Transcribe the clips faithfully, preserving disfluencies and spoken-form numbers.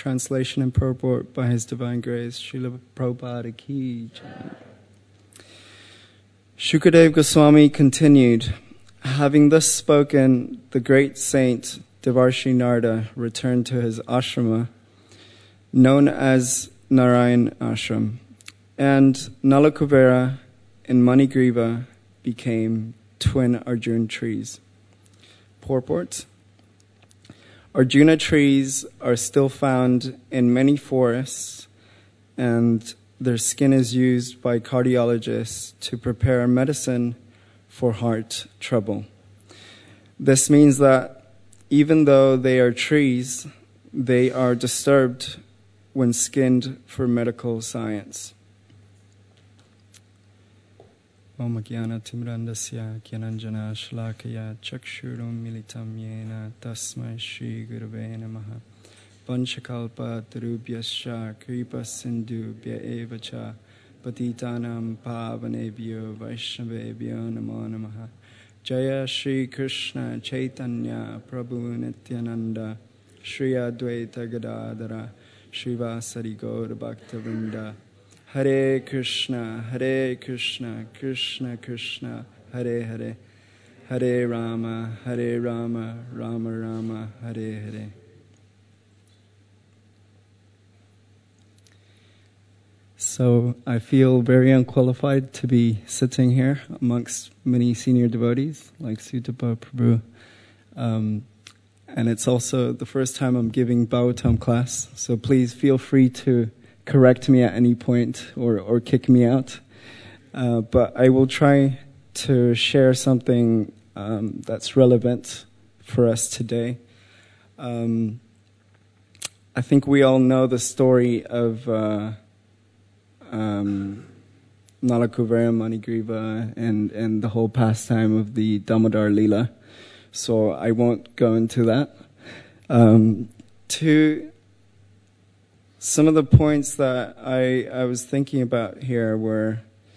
Translation and purport by His Divine Grace, Srila Prabhupada Ki Jai. Shukadev Goswami continued, having thus spoken, the great saint Devarshi Narada returned to his ashrama, known as Narayan Ashram, and Nalakuvera and Manigriva became twin Arjuna trees. Purport. Arjuna trees are still found in many forests, and their skin is used by cardiologists to prepare medicine for heart trouble. This means that even though they are trees, they are disturbed when skinned for medical science. Om Jnana Timrandasya Gyananjana Shlakaya Chakshurum Militam Yena Tasmai Shri Gurave Namaha Panchakalpa Tarubhyascha Kripa Sindhu Bhya Evacha Patitanam Pavanebhyo Vaishnavebhyo Namo Namaha Jaya Shri Krishna Chaitanya Prabhu Nityananda Shri Advaita Gadadhara Srivasari Gaura Bhaktivinoda Hare Krishna, Hare Krishna, Krishna Krishna, Hare Hare, Hare Rama, Hare Rama, Rama Rama, Hare Hare. So I feel very unqualified to be sitting here amongst many senior devotees like Sutapa Prabhu. Um, and it's also the first time I'm giving Bhagavatam class, so please feel free to correct me at any point or, or kick me out. Uh, but I will try to share something um, that's relevant for us today. Um, I think we all know the story of uh, um, Nalakuvera Manigriva and, and the whole pastime of the Damodar Leela. So I won't go into that. Um, to Some of the points that I, I was thinking about here were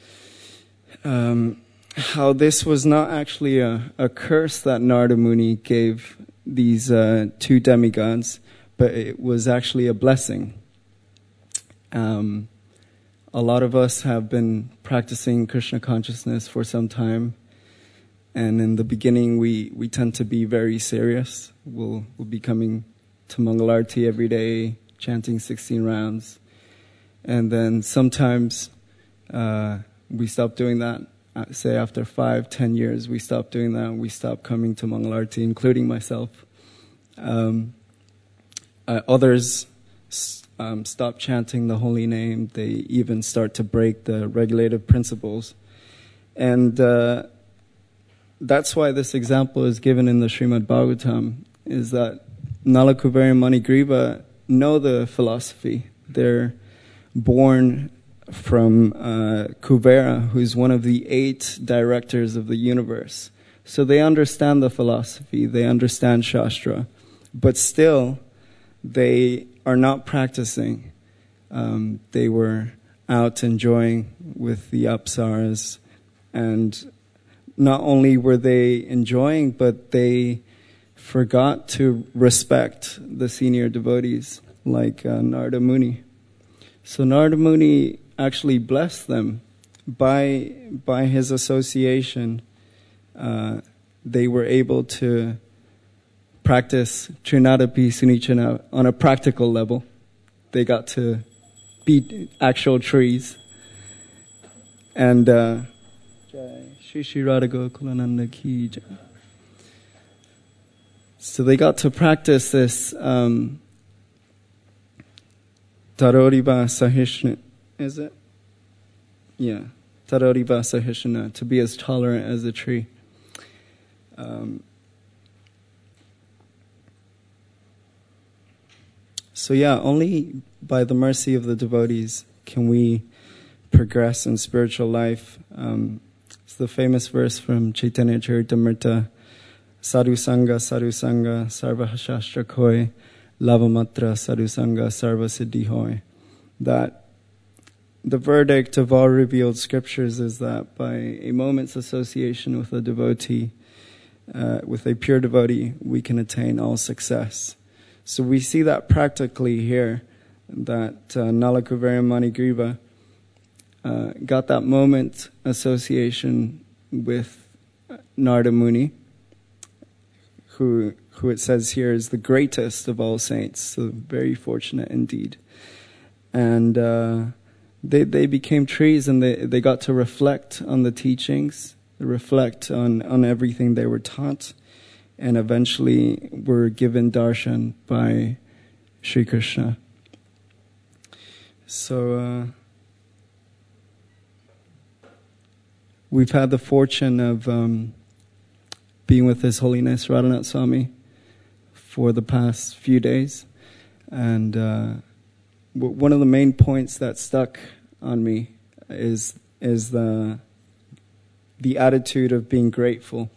um, how this was not actually a, a curse that Narada Muni gave these uh, two demigods, but it was actually a blessing. Um, a lot of us have been practicing Krishna consciousness for some time, and in the beginning we, we tend to be very serious. We'll, we'll be coming to Mangalarti every day, chanting sixteen rounds, and then sometimes uh, we stop doing that. Uh, say after five, ten years, we stop doing that. We stop coming to Mangalarti, including myself. Um, uh, others um, stop chanting the holy name. They even start to break the regulative principles, and uh, that's why this example is given in the Srimad Bhagavatam. Is that Nalakuvera and Manigriva know the philosophy. They're born from uh, Kuvera, who's one of the eight directors of the universe. So they understand the philosophy, they understand Shastra, but still they are not practicing. Um, they were out enjoying with the Apsaras, and not only were they enjoying, but they forgot to respect the senior devotees like uh, Narada Muni. So Narada Muni actually blessed them by by his association. Uh, they were able to practice Trinadapi Sunichana on a practical level. They got to beat actual trees. And uh, Shri Shri Radha Gokulananda Ki Jai. So they got to practice this um, Taroriva Sahishna, is it? Yeah, Taroriva Sahishna, to be as tolerant as a tree. Um, so yeah, only by the mercy of the devotees can we progress in spiritual life. Um, it's the famous verse from Chaitanya Charitamrita, Sadhu Sangha, Sadhu Sangha, Sarva Shastra Koi, Lavamatra Sadhu Sangha, Sarva Siddhi Hoy. That the verdict of all revealed scriptures is that by a moment's association with a devotee, uh, with a pure devotee, we can attain all success. So we see that practically here, that uh, Nalakuvara Manigriva uh, got that moment association with Narada Muni, who who it says here is the greatest of all saints, so very fortunate indeed. And uh, they they became trees, and they, they got to reflect on the teachings, reflect on, on everything they were taught, and eventually were given darshan by Sri Krishna. So uh, we've had the fortune of um, being with His Holiness Radhanath Swami for the past few days, and uh, w- one of the main points that stuck on me is is the the attitude of being grateful.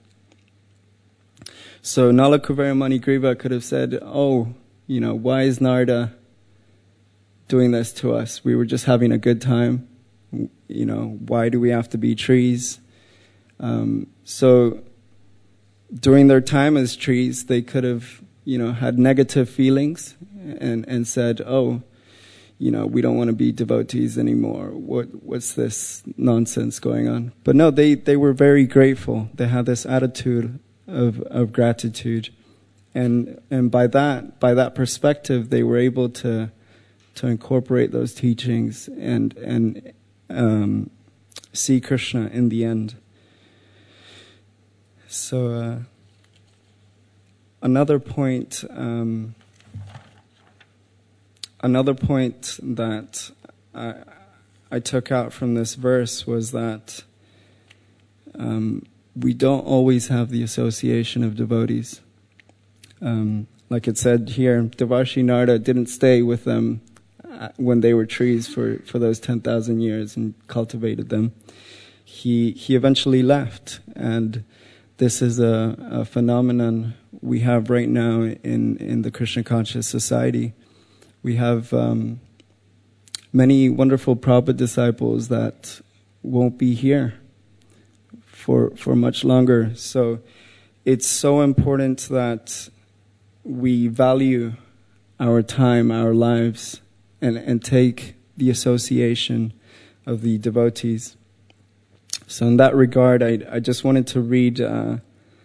So Nalakuvara Manigriva could have said, "Oh, you know, why is Narada doing this to us? We were just having a good time. You know, why do we have to be trees?" Um, so during their time as trees, they could have, you know, had negative feelings and, and said, "Oh, you know, we don't want to be devotees anymore. What what's this nonsense going on?" But no, they, they were very grateful. They had this attitude of of gratitude, and and by that by that perspective, they were able to to incorporate those teachings and and um, see Krishna in the end. So uh, another point. Um, Another point that I, I took out from this verse was that um, we don't always have the association of devotees. Um, like it said here, Devarshi Narada didn't stay with them when they were trees for, for those ten thousand years and cultivated them. He he eventually left, and this is a, a phenomenon we have right now in, in the Krishna conscious society. We have um, many wonderful Prabhupada disciples that won't be here for for much longer. So it's so important that we value our time, our lives, and, and take the association of the devotees. So in that regard, I, I just wanted to read uh,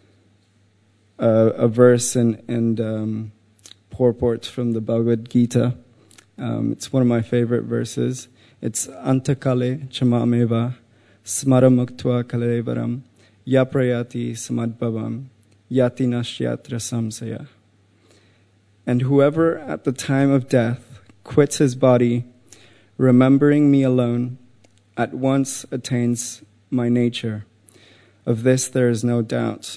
a, a verse and, and um, purport from the Bhagavad Gita. Um, it's one of my favorite verses. It's Antakale chamameva smaramuktva kalevaram yaprayati samadbhavam yati nashyatra samsaya. And whoever at the time of death quits his body, remembering me alone, at once attains my nature. Of this there is no doubt.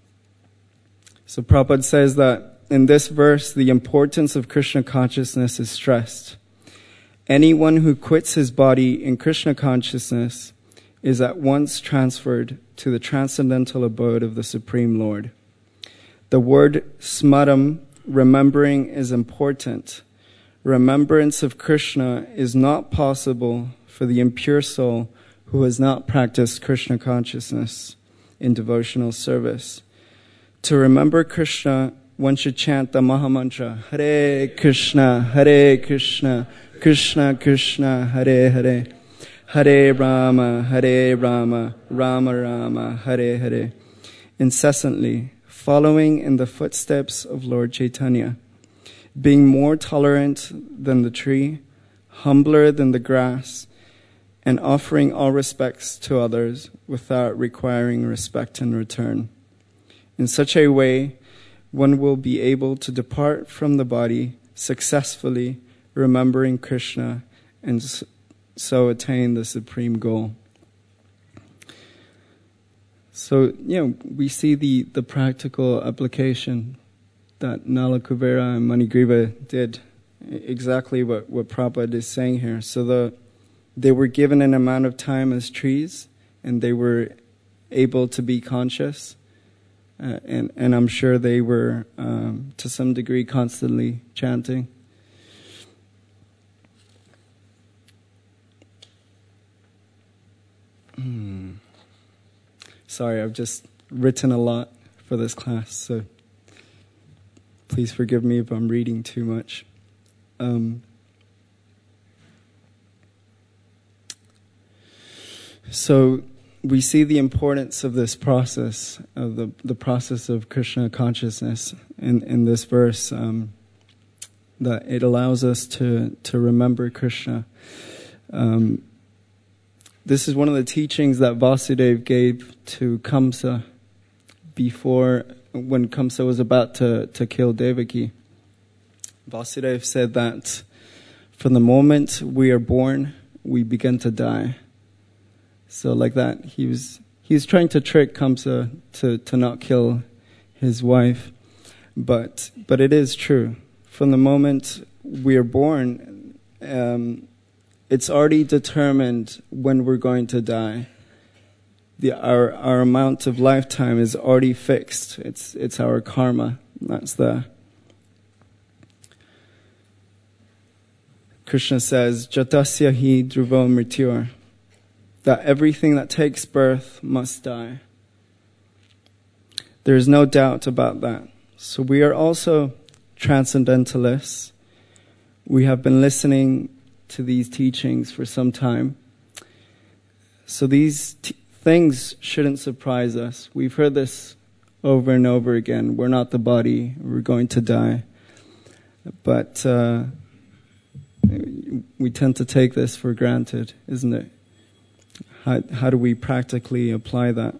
So Prabhupada says that in this verse, the importance of Krishna consciousness is stressed. Anyone who quits his body in Krishna consciousness is at once transferred to the transcendental abode of the Supreme Lord. The word smaram, remembering, is important. Remembrance of Krishna is not possible for the impure soul who has not practiced Krishna consciousness in devotional service. To remember Krishna, one should chant the Mahamantra, Hare Krishna, Hare Krishna, Krishna Krishna, Hare Hare, Hare Rama, Hare Rama, Rama Rama, Hare Hare, incessantly, following in the footsteps of Lord Chaitanya, being more tolerant than the tree, humbler than the grass, and offering all respects to others without requiring respect in return. In such a way, one will be able to depart from the body successfully, remembering Krishna, and so attain the supreme goal. So, you know, we see the, the practical application that Nalakuvara and Manigriva did, exactly what, what Prabhupada is saying here. So the they were given an amount of time as trees, and they were able to be conscious. Uh, and, and I'm sure they were, um, to some degree, constantly chanting. Hmm. Sorry, I've just written a lot for this class. So please forgive me if I'm reading too much. Um, so we see the importance of this process, of the, the process of Krishna consciousness in, in this verse, um, that it allows us to, to remember Krishna. Um, this is one of the teachings that Vasudeva gave to Kamsa before, when Kamsa was about to, to kill Devaki. Vasudeva said that from the moment we are born, we begin to die. So like that, he was he was trying to trick Kamsa to, to not kill his wife. But but it is true. From the moment we are born, um, it's already determined when we're going to die. The our our amount of lifetime is already fixed. It's it's our karma. That's the Krishna says, Jatasya hi dhruvo mrityur, that everything that takes birth must die. There is no doubt about that. So we are also transcendentalists. We have been listening to these teachings for some time. So these t- things shouldn't surprise us. We've heard this over and over again. We're not the body. We're going to die. But uh, we tend to take this for granted, isn't it? How, how do we practically apply that?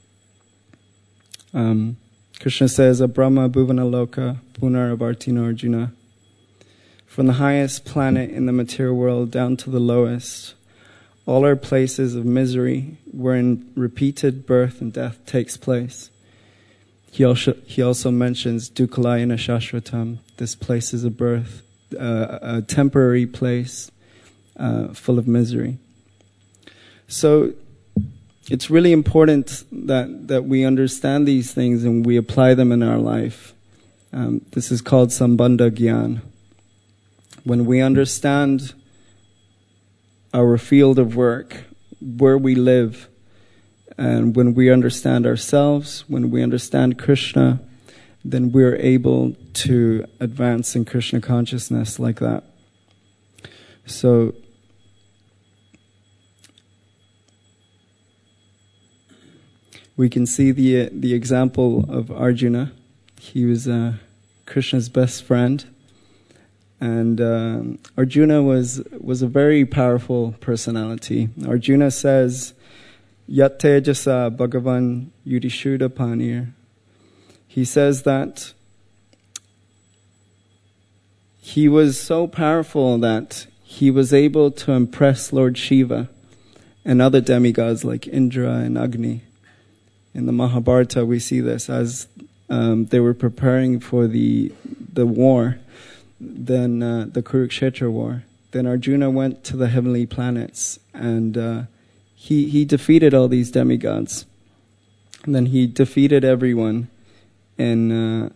Um, Krishna says, Abrahma bhuvana loka punaravartino arjuna. From the highest planet in the material world down to the lowest, all are places of misery wherein repeated birth and death takes place. He also, he also mentions Dukkalayana Shashvatam. This place is a birth, uh, a temporary place uh, full of misery. So it's really important that, that we understand these things and we apply them in our life. Um, this is called Sambandha Gyan. When we understand our field of work, where we live, and when we understand ourselves, when we understand Krishna, then we're able to advance in Krishna consciousness like that. So we can see the the example of Arjuna. He was uh, Krishna's best friend, and um, Arjuna was was a very powerful personality. Arjuna says, "Yat tejasa Bhagavan Yudhishuddha Panir." He says that he was so powerful that he was able to impress Lord Shiva and other demigods like Indra and Agni. In the Mahabharata, we see this as um, they were preparing for the the war, then uh, the Kurukshetra war. Then Arjuna went to the heavenly planets, and uh, he he defeated all these demigods. And then he defeated everyone in uh,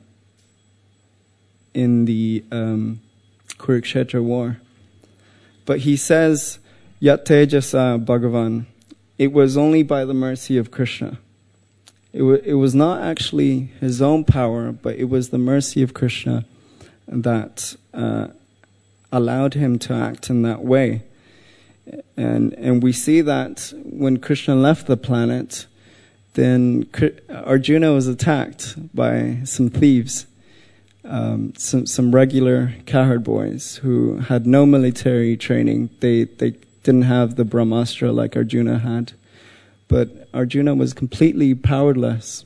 in the um, Kurukshetra war. But he says, Yat tejasa Bhagavan, it was only by the mercy of Krishna. It, w- it was not actually his own power, but it was the mercy of Krishna that uh, allowed him to act in that way. And and we see that when Krishna left the planet, then Arjuna was attacked by some thieves, um, some some regular cowherd boys who had no military training. They they didn't have the Brahmastra like Arjuna had. But Arjuna was completely powerless.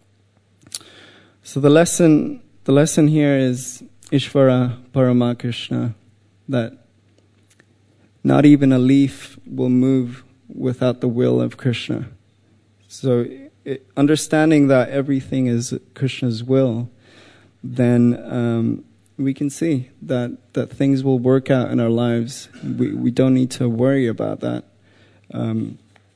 So the lesson, the lesson here is Ishvara Paramakrishna, that not even a leaf will move without the will of Krishna. So it, understanding that everything is Krishna's will, then um, we can see that, that things will work out in our lives. We we don't need to worry about that. Um,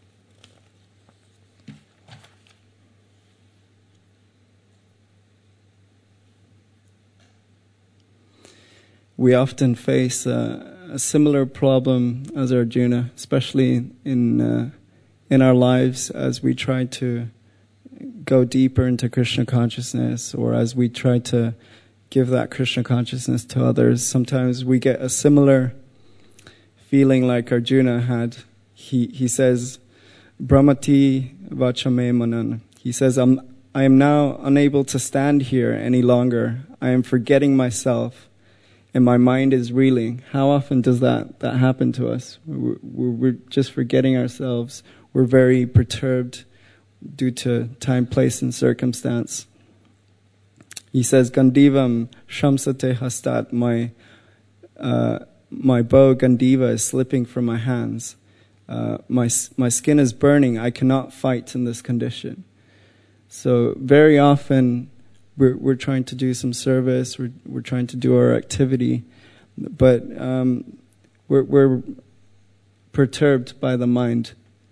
We often face uh, a similar problem as Arjuna, especially in uh, in our lives as we try to go deeper into Krishna consciousness, or as we try to give that Krishna consciousness to others. Sometimes we get a similar feeling like Arjuna had. He he says, Brahmati vachame manan. He says, I'm, I am now unable to stand here any longer. I am forgetting myself, and my mind is reeling. How often does that, that happen to us? We're, we're just forgetting ourselves. We're very perturbed due to time, place, and circumstance. He says, Gandivam shamsate hastat. My, uh, my bow Gandiva is slipping from my hands. Uh, my my skin is burning. I cannot fight in this condition. So very often we're we're trying to do some service. We're we're trying to do our activity, but um, we're we're perturbed by the mind.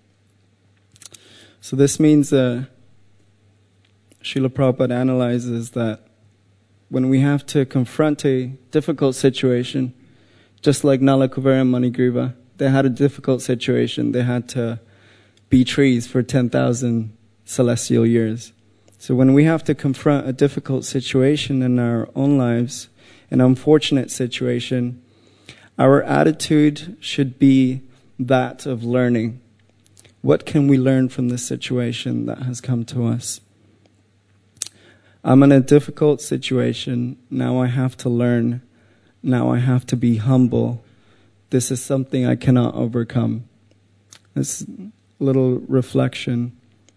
So this means uh, Srila Prabhupada analyzes that when we have to confront a difficult situation, just like Nala Kuvera and Manigriva, they had a difficult situation. They had to be trees for ten thousand celestial years. So when we have to confront a difficult situation in our own lives, an unfortunate situation, our attitude should be that of learning. What can we learn from this situation that has come to us? I'm in a difficult situation. Now I have to learn. Now I have to be humble. This is something I cannot overcome. This little reflection.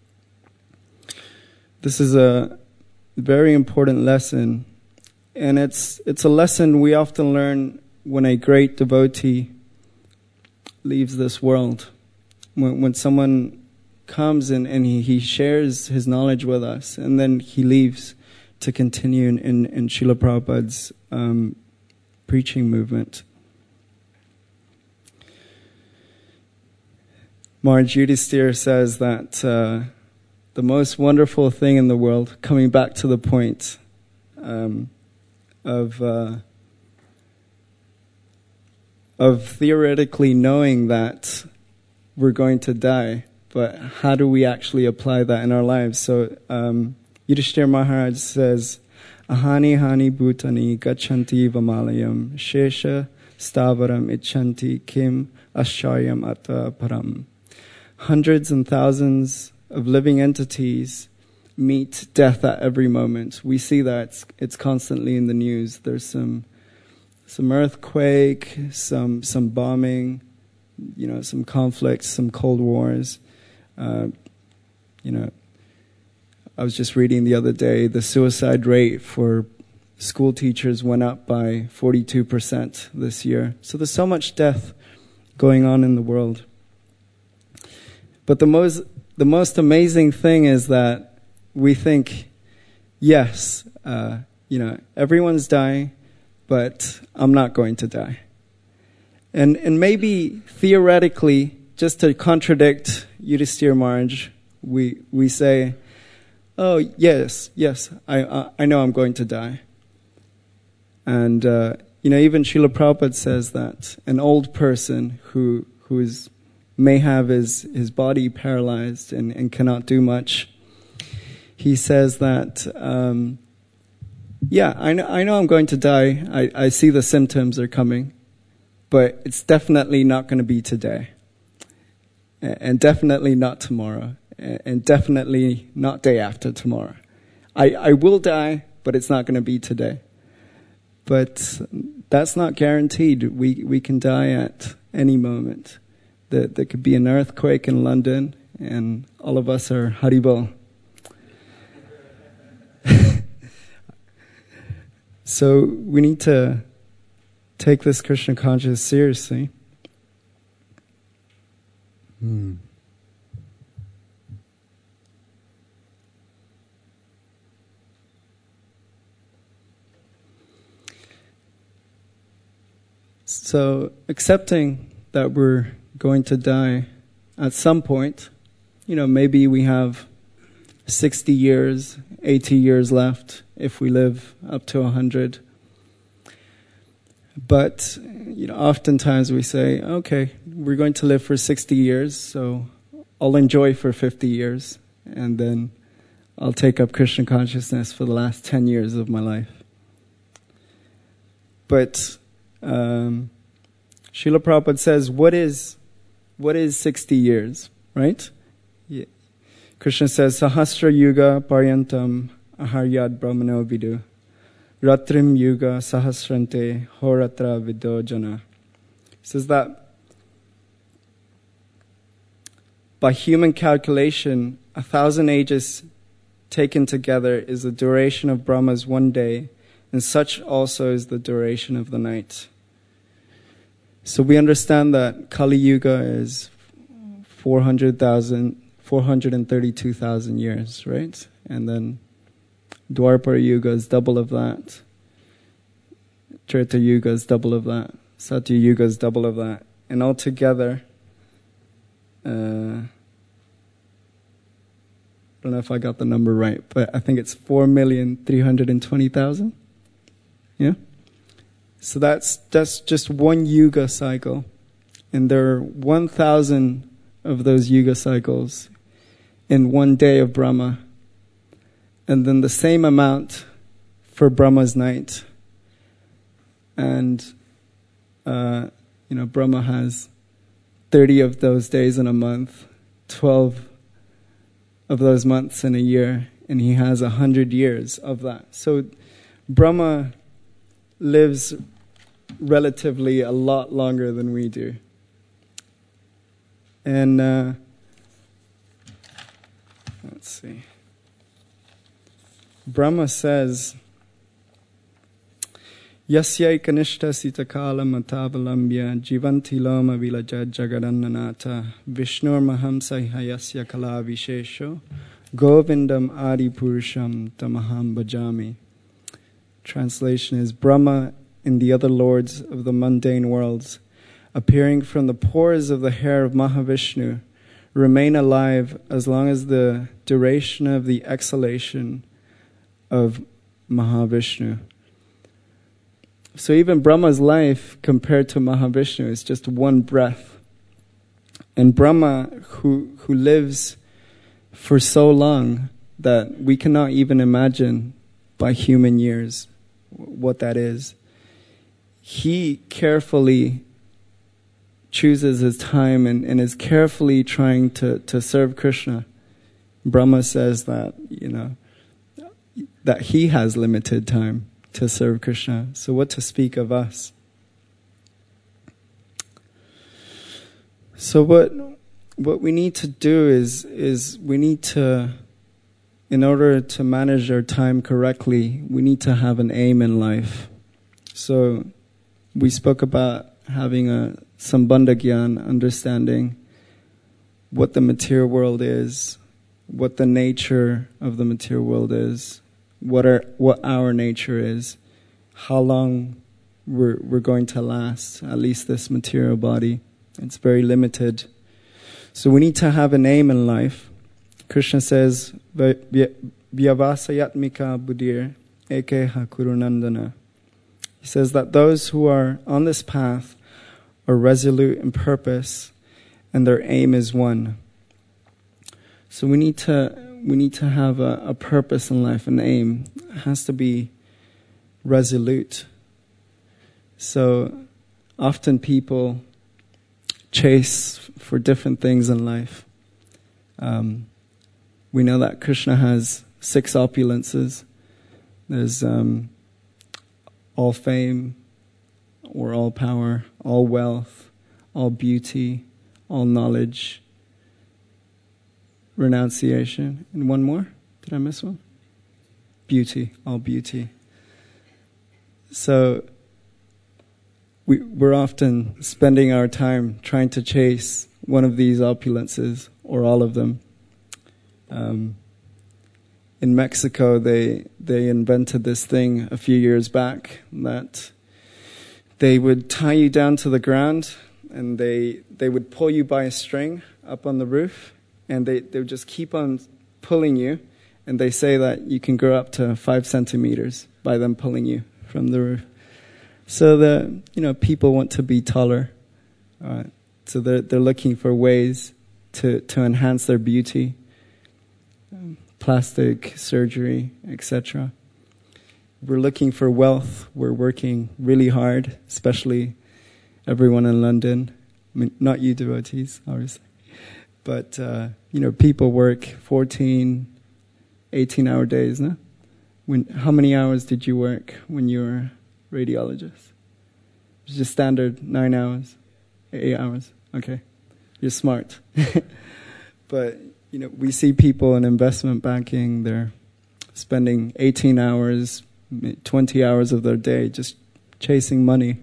This is a very important lesson, and it's it's a lesson we often learn when a great devotee leaves this world. When when someone comes and, and he, he shares his knowledge with us, and then he leaves to continue in, in, in Srila Prabhupada's um, preaching movement. Maharaj Yudhisthira says that uh, the most wonderful thing in the world, coming back to the point um, of uh, of theoretically knowing that we're going to die, but how do we actually apply that in our lives? So um, Yudhishthira Maharaj says, Ahani hani bhutani gachanti vamalayam shesha stavaram ichanti kim asharyam atta param. Hundreds and thousands of living entities meet death at every moment. We see that it's, it's constantly in the news. There's some some earthquake, some some bombing, you know, some conflicts, some cold wars. Uh, you know, I was just reading the other day, the suicide rate for school teachers went up by forty-two percent this year. So there's so much death going on in the world. But the most the most amazing thing is that we think, yes, uh, you know, everyone's dying, but I'm not going to die. And and maybe theoretically, just to contradict Yudhisthira Maharaj, we we say, oh yes, yes, I I, I know I'm going to die. And uh, you know, even Srila Prabhupada says that an old person who who is may have his, his body paralyzed and, and cannot do much. He says that, um, yeah, I know, I know I'm going to die. I, I see the symptoms are coming, but it's definitely not going to be today. And definitely not tomorrow. And definitely not day after tomorrow. I, I will die, but it's not going to be today. But that's not guaranteed. We, we can die at any moment. There, there could be an earthquake in London, and all of us are Haribol. So we need to take this Krishna consciousness seriously. Hmm. So accepting that we're going to die at some point, you know, maybe we have sixty years, eighty years left if we live up to one hundred. But, you know, oftentimes we say, okay, we're going to live for sixty years, so I'll enjoy for fifty years, and then I'll take up Krishna consciousness for the last ten years of my life. But um, Srila Prabhupada says, what is what is sixty years, right? Yeah. Krishna says, Sahasra Yuga Paryantam Aharyad Brahmano Vidu Ratrim Yuga Sahasrante Horatra Vidojana. He says that by human calculation, a thousand ages taken together is the duration of Brahma's one day, and such also is the duration of the night. So we understand that Kali Yuga is four hundred thousand, four hundred thirty-two thousand years, right? And then Dwapara Yuga is double of that. Treta Yuga is double of that. Satya Yuga is double of that. And altogether, uh, I don't know if I got the number right, but I think it's four million three hundred twenty thousand. Yeah? So that's that's just one yuga cycle. And there are one thousand of those yuga cycles in one day of Brahma. And then the same amount for Brahma's night. And, uh, you know, Brahma has thirty of those days in a month, twelve of those months in a year, and he has a hundred years of that. So Brahma lives relatively a lot longer than we do. And uh, let's see. Brahma says, Yasya kanishta sitakala matavalambya jivanti loma vilaja jagadannanata Vishnur mahamsa hayasya kala vishesho Govindam adi purusham tamaham bhajami. Translation is, Brahma and the other lords of the mundane worlds, appearing from the pores of the hair of Mahavishnu, remain alive as long as the duration of the exhalation of Mahavishnu. So even Brahma's life compared to Mahavishnu is just one breath. And Brahma, who who lives for so long that we cannot even imagine by human years what that is, he carefully chooses his time and, and is carefully trying to, to serve Krishna. Brahma says that, you know, that he has limited time to serve Krishna. So what to speak of us? So what what we need to do is is we need to, in order to manage our time correctly, we need to have an aim in life. So we spoke about having a Sambandha Gyan, understanding what the material world is, what the nature of the material world is, what our what our nature is, how long we're we're going to last, at least this material body. It's very limited. So we need to have an aim in life. Krishna says, Vyavasayatmika buddhir ekeha kurunandana. He says that those who are on this path are resolute in purpose, and their aim is one. So we need to we need to have a, a purpose in life, an aim. It has to be resolute. So often people chase for different things in life. Um, we know that Krishna has six opulences. There's um, all fame, or all power, all wealth, all beauty, all knowledge, renunciation, and one more. Did I miss one? Beauty, all beauty. So we, we're often spending our time trying to chase one of these opulences, or all of them. Um, in Mexico, they they invented this thing a few years back that they would tie you down to the ground, and they they would pull you by a string up on the roof, and they, they would just keep on pulling you, and they say that you can grow up to five centimeters by them pulling you from the roof. So the you know people want to be taller, uh, so they're they're looking for ways to to enhance their beauty, um, plastic surgery, et cetera. we're looking for wealth. We're working really hard, especially everyone in London. I mean, not you devotees, obviously. But, uh, you know, people work fourteen, eighteen-hour days, no? When, how many hours did you work when you were a radiologist? It was just standard nine hours, eight hours. Okay, you're smart. But, you know, we see people in investment banking, they're spending eighteen hours, twenty hours of their day just chasing money.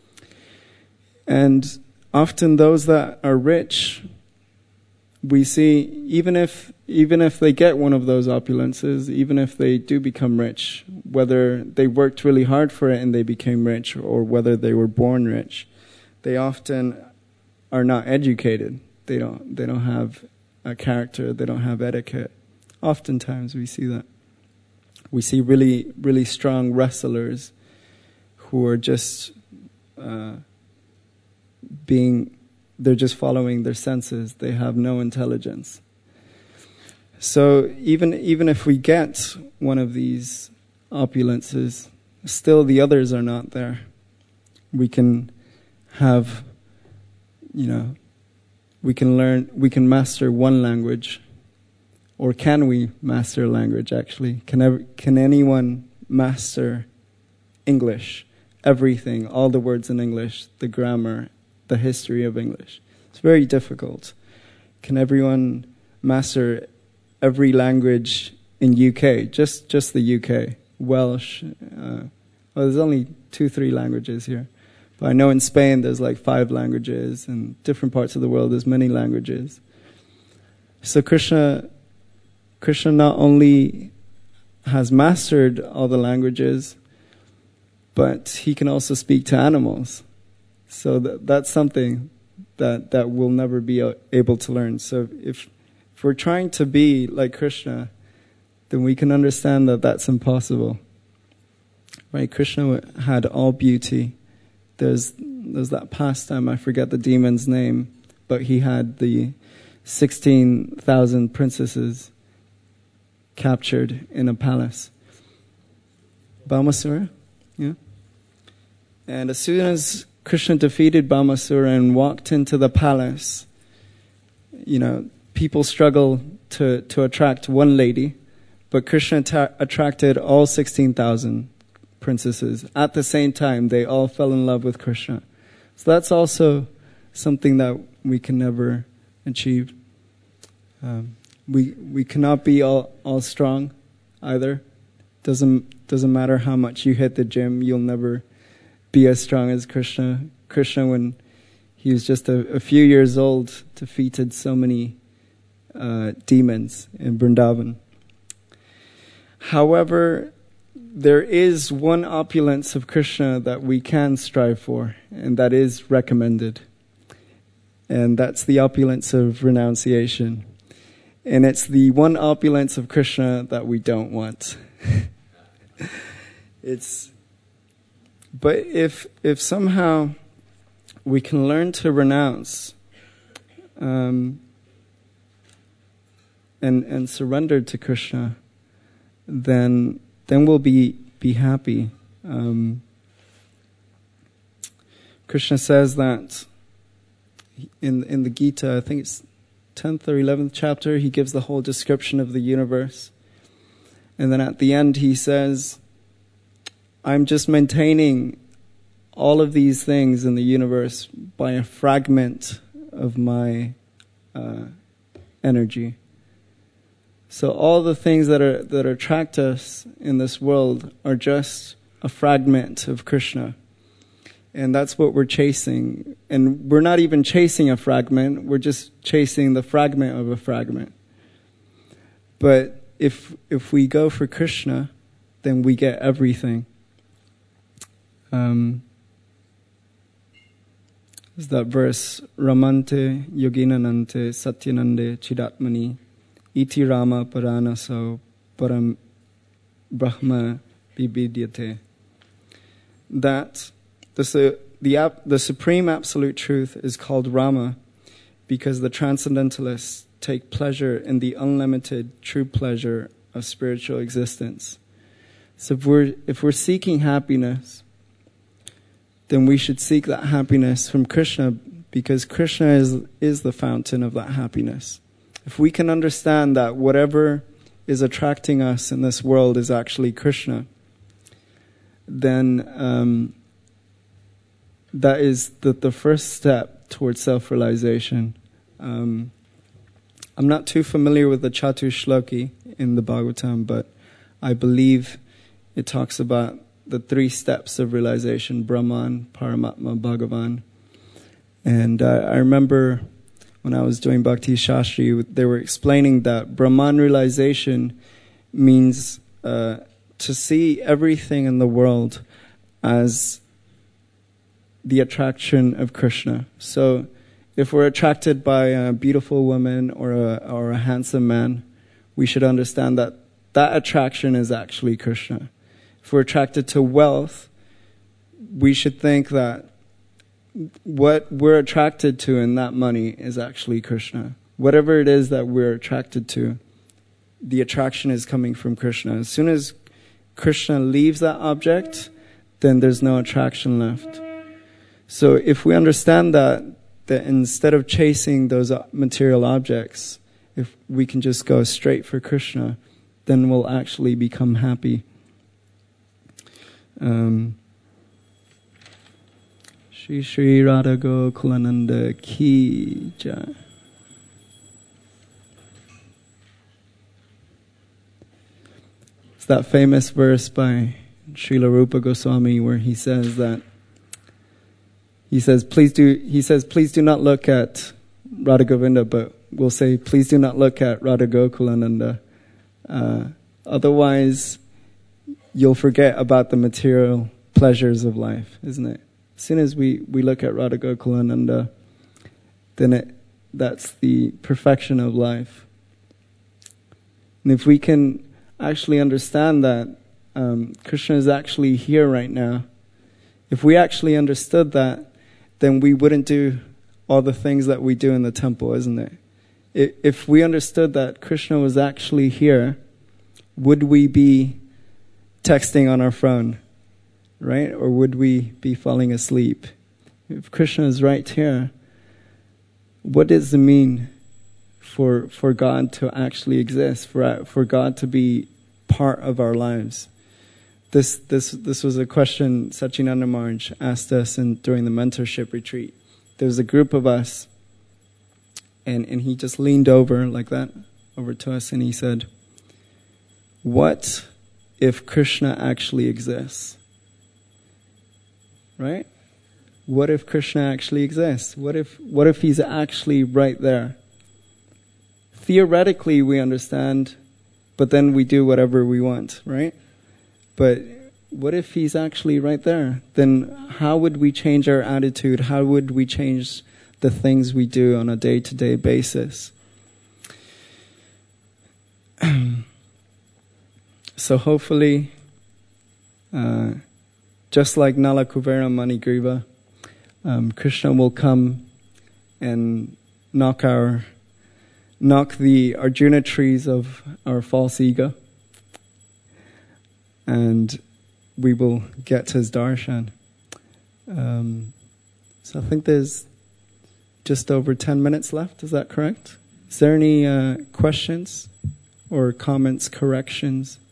And often those that are rich, we see, even if even if they get one of those opulences, even if they do become rich, whether they worked really hard for it and they became rich, or whether they were born rich, they often are not educated. They don't they don't have a character, they don't have etiquette. Oftentimes we see that. We see really, really strong wrestlers who are just uh, being, they're just following their senses. They have no intelligence. So even even if we get one of these opulences, still the others are not there. We can have, you know, we can learn, we can master one language. Or can we master a language, actually? Can ever, can anyone master English? Everything, all the words in English, the grammar, the history of English. It's very difficult. Can everyone master every language in U K? Just just the U K. Welsh. Uh, well, there's only two, three languages here. But I know in Spain there's like five languages, and different parts of the world there's many languages. So Krishna... Krishna not only has mastered all the languages, but he can also speak to animals. So that, that's something that, that we'll never be able to learn. So if, if we're trying to be like Krishna, then we can understand that that's impossible. Right? Krishna had all beauty. There's, there's that pastime, I forget the demon's name, but he had the sixteen thousand princesses captured in a palace. Bhamasura, yeah. And as soon as Krishna defeated Bhamasura and walked into the palace, you know, people struggle to, to attract one lady, but Krishna ta- attracted all sixteen thousand princesses. At the same time, they all fell in love with Krishna. So that's also something that we can never achieve. Um, We we cannot be all, all strong either. Doesn't doesn't matter how much you hit the gym, you'll never be as strong as Krishna. Krishna, when he was just a, a few years old, defeated so many uh, demons in Vrindavan. However, there is one opulence of Krishna that we can strive for, and that is recommended. And that's the opulence of renunciation. And it's the one opulence of Krishna that we don't want. It's, but if if somehow we can learn to renounce um, and and surrender to Krishna, then then we'll be be happy. Um, Krishna says that in in the Gita, I think it's tenth or eleventh chapter, he gives the whole description of the universe. And then at the end he says, I'm just maintaining all of these things in the universe by a fragment of my uh, energy. So all the things that are that attract us in this world are just a fragment of Krishna. And that's what we're chasing. And we're not even chasing a fragment. We're just chasing the fragment of a fragment. But if if we go for Krishna, then we get everything. Um, there's that verse, Ramante yoginanante satyanande chidatmani iti rama paranaso param brahma bibidyate. That The, the, the supreme absolute truth is called Rama because the transcendentalists take pleasure in the unlimited true pleasure of spiritual existence. So if we're, if we're seeking happiness, then we should seek that happiness from Krishna, because Krishna is, is the fountain of that happiness. If we can understand that whatever is attracting us in this world is actually Krishna, then um, that is the, the first step towards self-realization. Um, I'm not too familiar with the Chatu Shloki in the Bhagavatam, but I believe it talks about the three steps of realization: Brahman, Paramatma, Bhagavan. And uh, I remember when I was doing Bhakti Shastri, they were explaining that Brahman realization means uh, to see everything in the world as the attraction of Krishna. So if we're attracted by a beautiful woman or a, or a handsome man, we should understand that that attraction is actually Krishna. If we're attracted to wealth, we should think that what we're attracted to in that money is actually Krishna. Whatever it is that we're attracted to, the attraction is coming from Krishna. As soon as Krishna leaves that object, then there's no attraction left. So if we understand that, that instead of chasing those material objects, if we can just go straight for Krishna, then we'll actually become happy. Um, Shri Shri Radha Gokulananda Ki Jai. It's that famous verse by Srila Rupa Goswami where he says that he says please do he says please do not look at Radha Govinda, but we'll say please do not look at Radha Gokulananda. Uh, otherwise, you'll forget about the material pleasures of life, isn't it? As soon as we, we look at Radha Gokulananda, then it that's the perfection of life. And if we can actually understand that um, Krishna is actually here right now, if we actually understood that, then we wouldn't do all the things that we do in the temple, isn't it? If we understood that Krishna was actually here, would we be texting on our phone, right? Or would we be falling asleep? If Krishna is right here, what does it mean for for God to actually exist, for for God to be part of our lives? This this this was a question Sachinanda Maharaj asked us in, during the mentorship retreat. There was a group of us, and, and he just leaned over like that, over to us, and he said, what if Krishna actually exists? Right? What if Krishna actually exists? What if what if he's actually right there? Theoretically, we understand, but then we do whatever we want, right? But what if he's actually right there? Then how would we change our attitude? How would we change the things we do on a day-to-day basis? So hopefully, uh, just like Nala Kuvera Manigriva, um, Krishna will come and knock our, knock the Arjuna trees of our false ego, and we will get his darshan. Um, so I think there's just over ten minutes left. Is that correct? Is there any uh, questions or comments, corrections?